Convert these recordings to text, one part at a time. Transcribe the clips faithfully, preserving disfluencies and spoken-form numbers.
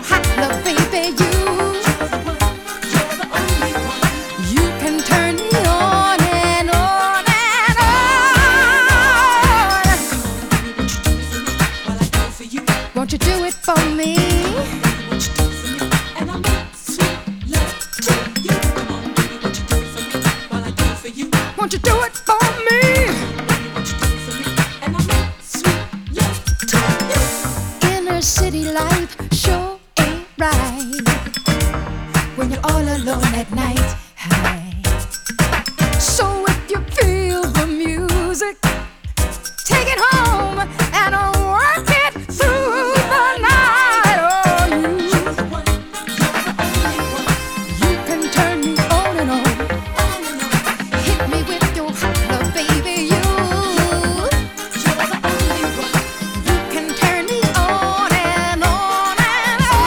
hot love, baby, you. You can turn me on and on and on. Won't you do it for me? Won't you do it for me? Inner city life sure ain't right when you're all alone at night. Hey. So if you feel the music, take it home and work it through the night. Oh, you, you can turn me on and on. Hit me with your hot love, baby, you. You can turn me on and on and on.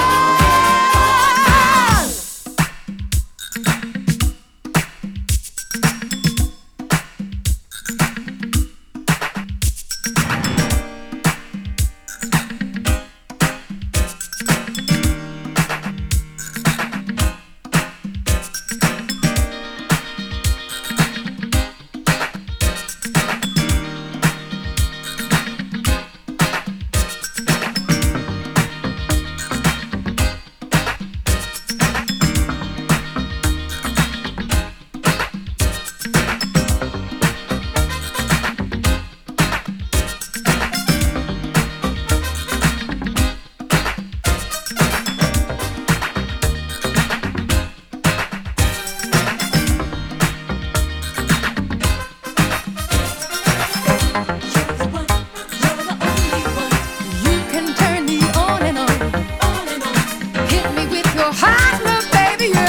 You can turn me on and on. Hit me with your hot love, baby, you.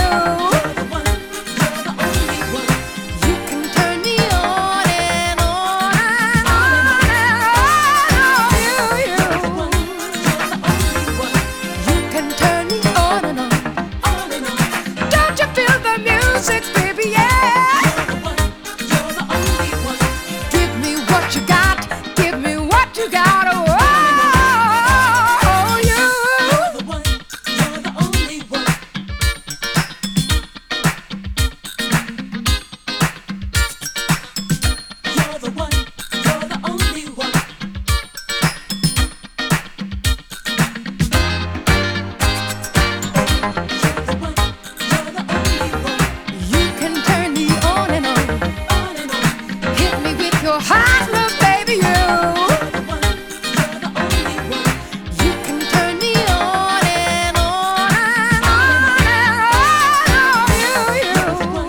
You can turn me on and on and on and on. You, you. You can turn me on and on. Don't you feel the music, baby? Yeah. Give me what you got. Give me what you got. Oh, you. You can turn me on and on. Hit me with your hot love, baby, you. You can turn me on and on and on and on. You,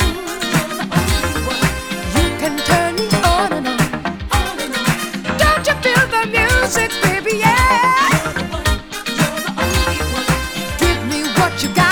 you. You can turn me on and on. Don't you feel the music, baby? Yeah. Give me what you got.